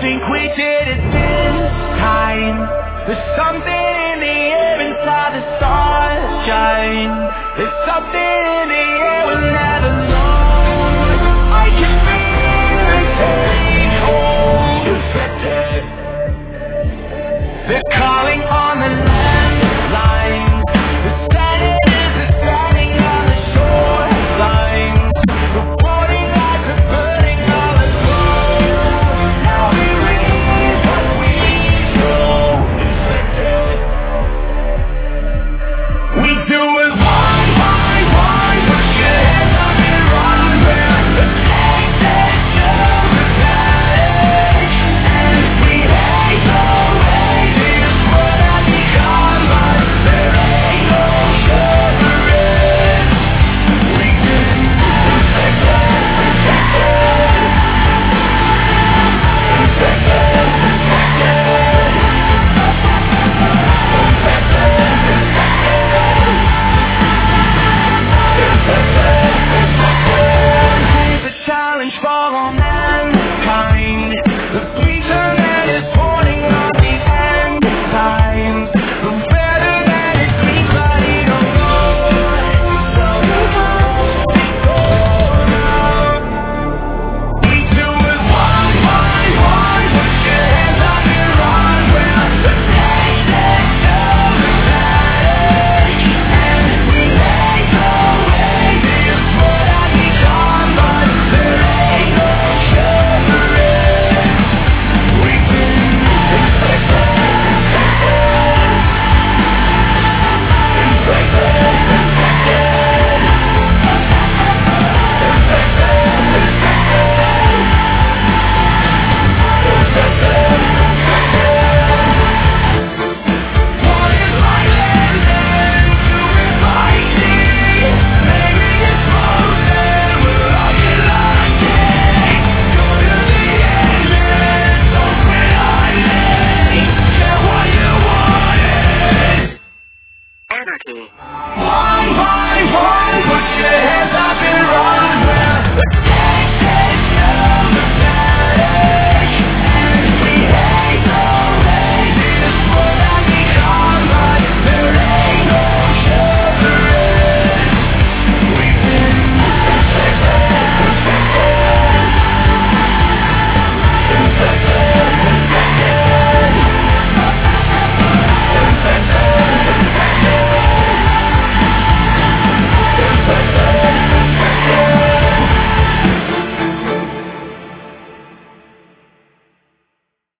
think we did it this time. There's something in the air inside the sunshine. There's something in the air we'll never know. I can feel it take hold. Infected. They're calling on the landline. The senators are standing on the shoreline. Reporting lights are burning all aglow. Now we read what we know. Infected. We do it one by one. Put your hands up and run. We're the same that shows the panic. And we hate the way this world has become. But there ain't no suffering. We've been infected, infected. Infected, infected. It's a challenge for all mankind. The preacher man is warning of the end times. The better that it seems, but he don't know. So you must be going out. We do it one by one. Put your hands up and run. We're the same that shows the panic. And we hate the way this world has become. But there ain't no suffering. We've been infected, infected. Infected, infected. What is life and then to invite it? Maybe it's frozen, we'll all get lost in. Go to the end and don't quit on me. Get what you wanted. Anarchy. One by one, put your hands up